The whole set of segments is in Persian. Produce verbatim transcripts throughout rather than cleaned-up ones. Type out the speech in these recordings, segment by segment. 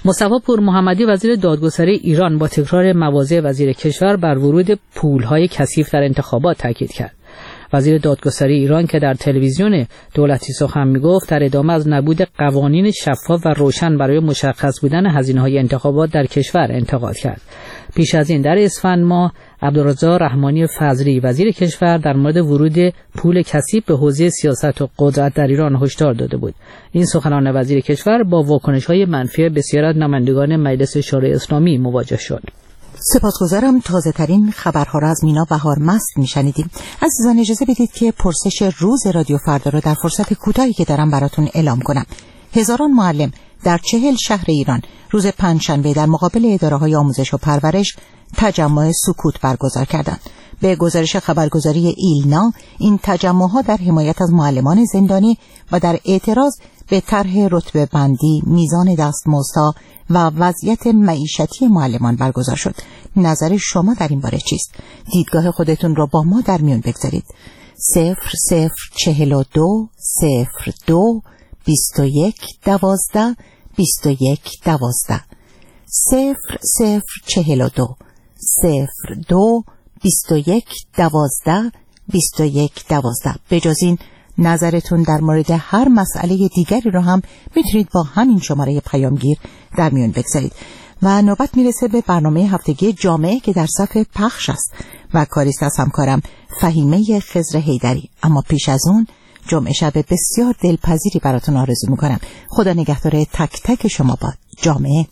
مصطفی پور محمدی وزیر دادگستری ایران با تکرار مواضع وزیر کشور بر ورود پول‌های کثیف در انتخابات تاکید کرد. وزیر دادگستری ایران که در تلویزیون دولتی سخن میگفت در ادامه از نبود قوانین شفاف و روشن برای مشخص بودن هزینه‌های انتخابات در کشور انتقاد کرد. پیش از این در اسفند ماه عبدالرضا رحمانی فضلی وزیر کشور در مورد ورود پول کثیف به حوزه سیاست و قدرت در ایران هشدار داده بود. این سخنان وزیر کشور با واکنش‌های منفی بسیاری از نمایندگان مجلس شورای اسلامی مواجه شد. سپاسگزارم. تازه ترین خبرها را از مینا بهار مست میشنیدیم. عزیزان اجازه بدید که پرسش روز رادیو فردا را در فرصت کوتاهی که دارم براتون اعلام کنم. هزاران معلم در چهل شهر ایران روز پنجشنبه در مقابل اداره‌های آموزش و پرورش تجمع سکوت برگزار کردند. به گزارش خبرگزاری ایلنا این تجمع‌ها در حمایت از معلمان زندانی و در اعتراض به طرح رتبه بندی، میزان دستمزدها و وضعیت معیشتی معلمان برگزار شد. نظر شما در این باره چیست؟ دیدگاه خودتون رو با ما در میون بگذارید. صفر صفر چهل و دو صفر دو بیست و یک دوازده بیست و یک دوازده صفر صفر چهل و دو صفر دو بیست و یک دوازده بیست و یک دوازده. بجز این نظرتون در مورد هر مسئله دیگری رو هم میتونید با همین شماره پیامگیر در میون بگذارید. و نوبت میرسه به برنامه هفتگی جامعه که در صف پخش است و کاریست از همکارم فهیمه خضر حیدری. اما پیش از اون جمعه شب بسیار دلپذیری براتون آرزو میکنم. خدا نگهدار تک تک شما با جامعه.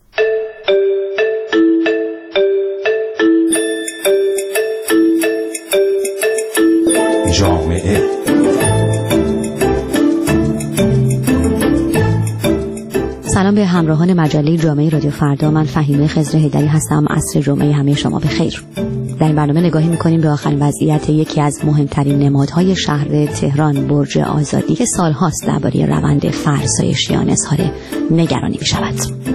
جامعه سلام به همراهان مجله جامعه رادیو فردا. من فهیمه خضر حیدری هستم. عصر جمعه همه شما بخیر. در این برنامه نگاهی می‌کنیم به آخرین وضعیت یکی از مهمترین نمادهای شهر تهران، برج آزادی، که سال‌هاست درباره روند فرسایشیان اظهار نگرانی می‌شود.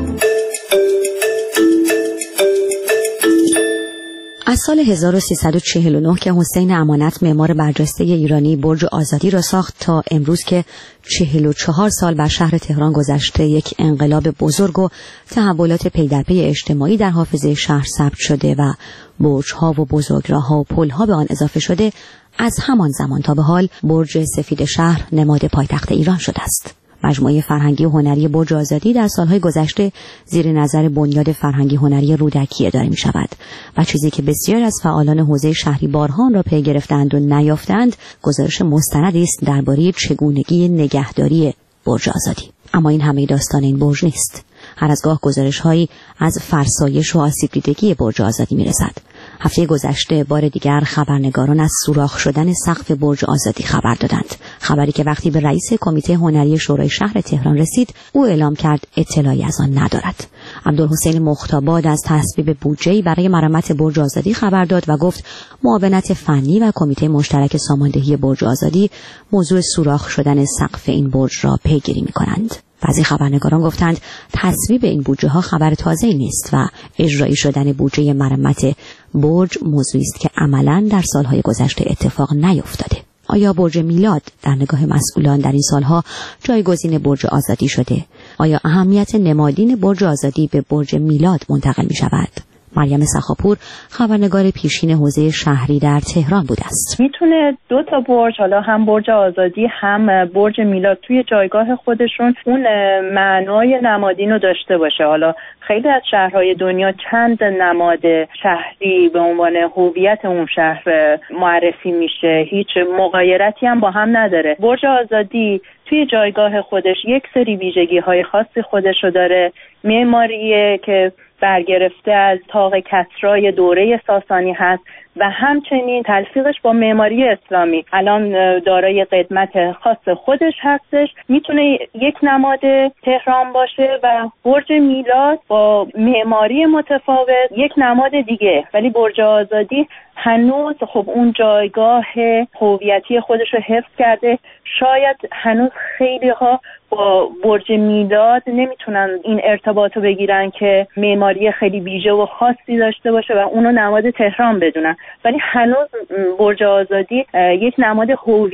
از سال هزار و سیصد و چهل و نه که حسین امانت معمار برجسته ایرانی برج آزادی را ساخت تا امروز که چهل و چهار سال بر شهر تهران گذشته، یک انقلاب بزرگ و تحولات پی در پی اجتماعی در حافظه شهر ثبت شده و برج‌ها و بزرگراه‌ها و پل‌ها به آن اضافه شده. از همان زمان تا به حال برج سفید شهر نماد پایتخت ایران شده است. مجموعه فرهنگی و هنری برج آزادی در سالهای گذشته زیر نظر بنیاد فرهنگی هنری رودکی اداره می شود و چیزی که بسیار از فعالان حوزه شهری بارها را پی گرفتند و نیافتند، گزارش مستندی است درباره چگونگی نگهداری برج آزادی. اما این همه داستان این برج نیست. هر از گاه گزارش‌هایی از فرسایش و آسیب دیدگی برج آزادی می‌رسد. هفته گذشته بار دیگر خبرنگاران از سوراخ شدن سقف برج آزادی خبر دادند. خبری که وقتی به رئیس کمیته هنری شورای شهر تهران رسید، او اعلام کرد اطلاعی از آن ندارد. عبدالحسین مختاباد از تصویب بودجه‌ای برای مرمت برج آزادی خبر داد و گفت معاونت فنی و کمیته مشترک ساماندهی برج آزادی موضوع سوراخ شدن سقف این برج را پیگیری می‌کنند. بعضی خبرنگاران گفتند تصویب این بودجه ها خبر تازه‌ای نیست و اجرایی شدن بودجه مرمت برج موضوعی است که عملاً در سالهای گذشته اتفاق نیفتاده. آیا برج میلاد در نگاه مسئولان در این سالها جایگزین برج آزادی شده؟ آیا اهمیت نمادین برج آزادی به برج میلاد منتقل می شود؟ مریم سخاپور خبرنگار پیشین حوزه شهری در تهران بوده است. میتونه دو تا برج، حالا هم برج آزادی هم برج میلاد، توی جایگاه خودشون اون معنای نمادین رو داشته باشه. حالا خیلی از شهرهای دنیا چند نماد شهری به عنوان هویت اون شهر معرفی میشه، هیچ مغایرتی هم با هم نداره. برج آزادی توی جایگاه خودش یک سری ویژگی‌های خاصی خودشو داره. معماریه که برگرفته از طاق کسرای دوره ساسانی هست و همچنین تلفیقش با معماری اسلامی الان دارای قدمت خاص خودش هستش. میتونه یک نماد تهران باشه و برج میلاد با معماری متفاوت یک نماد دیگه، ولی برج آزادی هنوز خب اون جایگاه هویتی خودش رو حفظ کرده. شاید هنوز خیلی ها با برج میلاد نمیتونن این ارتباط رو بگیرن که معماری خیلی ویژه و خاصی داشته باشه و اونو نماد تهران بدونن. ولی هنوز برج آزادی یک نماد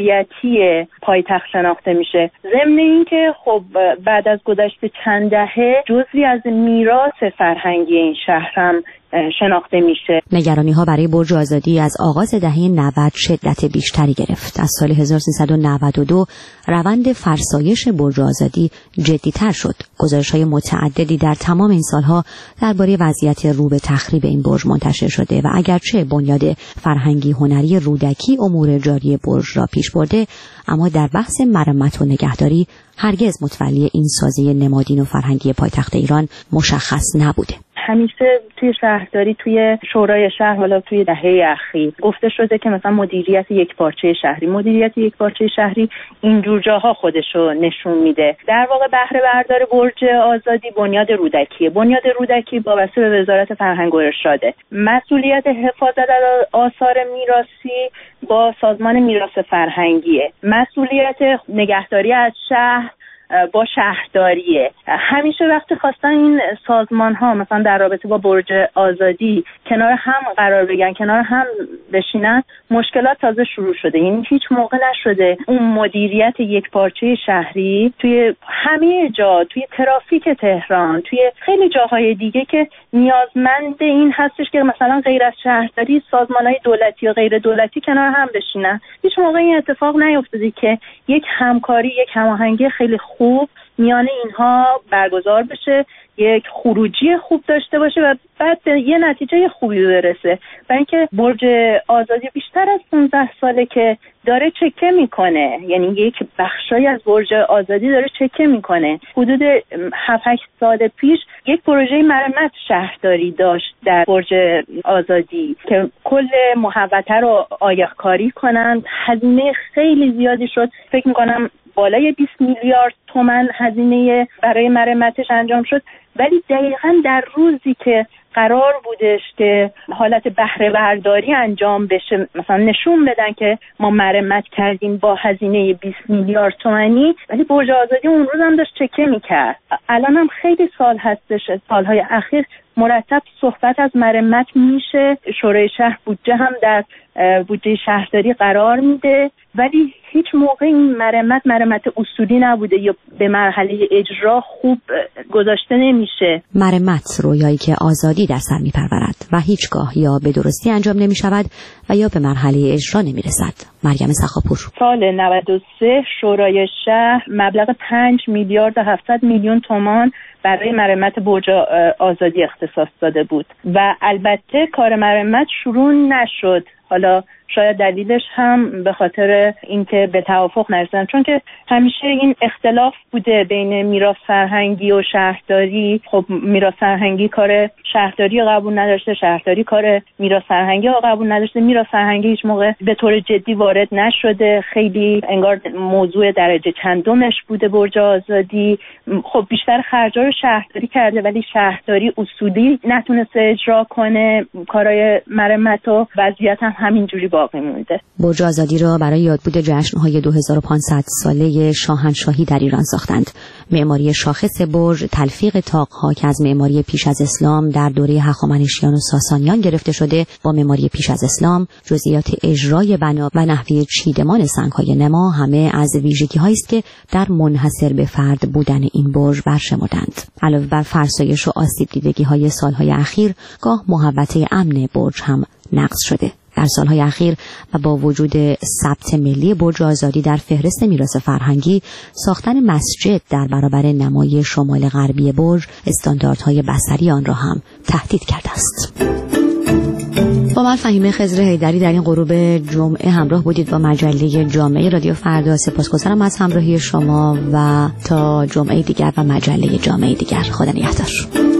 هویتی پایتخت شناخته میشه. ضمن اینکه خب بعد از گذشت چند دهه جزئی از میراث فرهنگی این شهر هم شناخته میشه. نگرانی ها برای برج آزادی از آغاز دهه نود شدت بیشتری گرفت. از سال هزار و سیصد و نود و دو روند فرسایش برج آزادی جدی‌تر شد. گزارش‌های متعددی در تمام این سالها درباره وضعیت رو به تخریب این برج منتشر شده و اگرچه بنیاد فرهنگی هنری رودکی امور جاری برج را پیش برده، اما در بحث مرمت و نگهداری هرگز متولی این سازی نمادین و فرهنگی پایتخت ایران مشخص نبوده. همیشه توی شهرداری، توی شورای شهر، حالا توی دهه اخیر گفته شده که مثلا مدیریت یک پارچه شهری مدیریت یک پارچه شهری اینجور جاها خودشو نشون میده. در واقع بهره بردار برج آزادی بنیاد رودکیه. بنیاد رودکی وابسته به وزارت فرهنگ و ارشاده. مسئولیت حفاظت از آثار میراثی با سازمان میراث فرهنگیه. مسئولیت نگهداری از شهر با شهرداریه. همیشه وقتی خواستن این سازمان ها مثلا در رابطه با برج آزادی کنار هم قرار بگیرن، کنار هم بشینن، مشکلات تازه شروع شده. یعنی هیچ موقع نشده اون مدیریت یک پارچه شهری توی همه جا، توی ترافیک تهران، توی خیلی جاهای دیگه که نیازمند این هستش که مثلا غیر از شهرداری سازمان های دولتی و غیر دولتی کنار هم بشینن. هیچ موقع این اتفاق نیفتاده که یک همکاری، یک هماهنگی خیلی خوب میان اینها برگزار بشه، یک خروجی خوب داشته باشه و بعد یه نتیجه خوبی برسه. و اینکه برج آزادی بیشتر از پانزده ساله که داره چکه میکنه، یعنی یک بخشای از برج آزادی داره چکه میکنه. حدود هفت هشت سال پیش یک پروژه مرمت شهرداری داشت در برج آزادی که کل محوطه رو آیق‌کاری کنن. هزینه خیلی زیادی شد، فکر میکنم بالای بیست میلیارد تومان هزینه برای مرمتش انجام شد. ولی دقیقاً در روزی که قرار بودش که حالت بهره برداری انجام بشه، مثلا نشون بدن که ما مرمت کردیم با هزینه بیست میلیارد تومانی، ولی برج آزادی اون روز هم داشت چکه میکرد. الان هم خیلی سال هستش، سالهای اخیر مرتب صحبت از مرمت میشه. شورای شهر بودجه هم در بودجه شهرداری قرار میده، ولی هیچ موقع این مرمت مرمت اصولی نبوده یا به مرحله اجرا خوب گذاشته نمیشه. مرمت رویایی که آزادی در سر میپرورد و هیچگاه یا به درستی انجام نمیشود و یا به مرحله اجرا نمیرسد. مریم سخاپور. سال نود و سه شورای شهر مبلغ پنج میلیارد و هفتصد میلیون تومان برای مرمت برج آزادی اختصاص داده بود و البته کار مرمت شروع نشد. حالا شاید دلیلش هم به خاطر اینکه به توافق نرسیدن، چون که همیشه این اختلاف بوده بین میراث فرهنگی و شهرداری. خب میراث فرهنگی کار شهرداری قبول نداشته، شهرداری کار میراث فرهنگی قبول نداشته. میراث فرهنگی هیچ موقع به طور جدی وارد نشده، خیلی انگار موضوع درجه چندمش بوده برج آزادی. خب بیشتر خرجا رو شهرداری کرده، ولی شهرداری اصولی نتونسته اجرا کنه کارهای مرمت و وضعیت هم همینجوری باقی مونده. برج آزادی را برای یادبود جشن‌های دو هزار و پانصد ساله شاهنشاهی در ایران ساختند. معماری شاخص برج تلفیق طاق‌ها که از معماری پیش از اسلام در دوره هخامنشیان و ساسانیان گرفته شده با معماری پیش از اسلام، جزئیات اجرای بنا و نحوه چیدمان سنگ‌های نما همه از ویژگی‌هایی است که در منحصر به فرد بودن این برج برشمردند. علاوه بر فرسایش و آسیب دیدگی‌های سال‌های اخیر، گاه محوطه امن برج هم نقض شده. در سالهای اخیر و با وجود ثبت ملی برج آزادی در فهرست میراث فرهنگی، ساختن مسجد در برابر نمای شمال غربی برج استانداردهای بصری آن را هم تهدید کرده است. با من فهیمه خضر حیدری در این غروب جمعه همراه بودید با مجله جامعه رادیو فردا. سپاسگزارم از همراهی شما و تا جمعه دیگر و مجله جامعه دیگر. خدا نگهدار.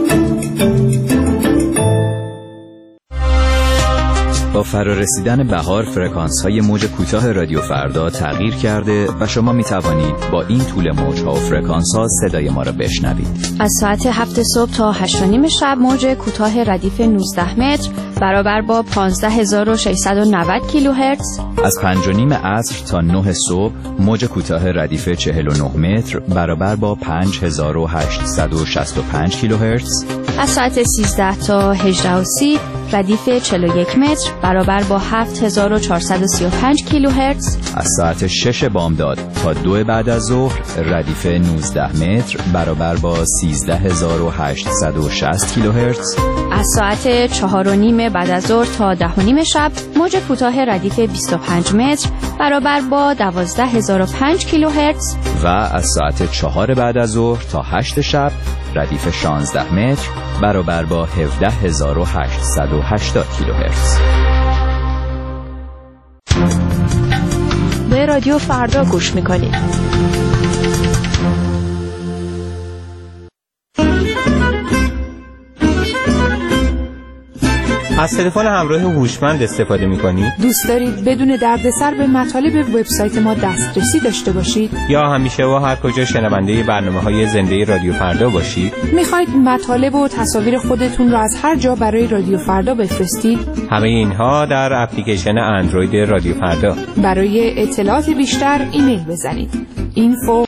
با فرارسیدن بهار فرکانس‌های موج کوتاه رادیو فردا تغییر کرده و شما می توانید با این طول موج‌ها و فرکانس‌ها صدای ما را بشنوید. از ساعت هفت صبح تا هشت و نیم شب موج کوتاه ردیف نوزده متر برابر با پانزده هزار و ششصد و نود کیلوهرتز. از پنج و نیم عصر تا نه صبح موج کوتاه ردیف چهل و نه متر برابر با پنج هزار و هشتصد و شصت و پنج کیلوهرتز. از ساعت سیزده تا هجده و سی ردیف چهل و یک متر برابر با هفت هزار و چهارصد و سی و پنج کیلوهرتز. از ساعت شش بامداد تا دو بعد از ظهر ردیف نوزده متر برابر با سیزده هزار و هشتصد و شصت کیلوهرتز. از ساعت چهار و نیم بعد از ظهر تا ده و نیم شب موج کوتاه ردیف بیست و پنج متر برابر با دوازده هزار و پنج کیلوهرتز. و از ساعت چهار بعد از ظهر تا هشت شب ردیف شانزده متر برابر با هفده هزار و هشتصد و هشتاد کیلوهرتز. به رادیو فردا گوش میکنید. از تلفن همراه هوشمند استفاده می‌کنید؟ دوست دارید بدون دردسر به مطالب وبسایت ما دسترسی داشته باشید؟ یا همیشه و هر کجا شنونده برنامه‌های زنده رادیو فردا باشید؟ می‌خواید مطالب و تصاویر خودتون رو از هر جا برای رادیو فردا بفرستید؟ همه اینها در اپلیکیشن اندروید رادیو فردا. برای اطلاعات بیشتر ایمیل بزنید. اینفو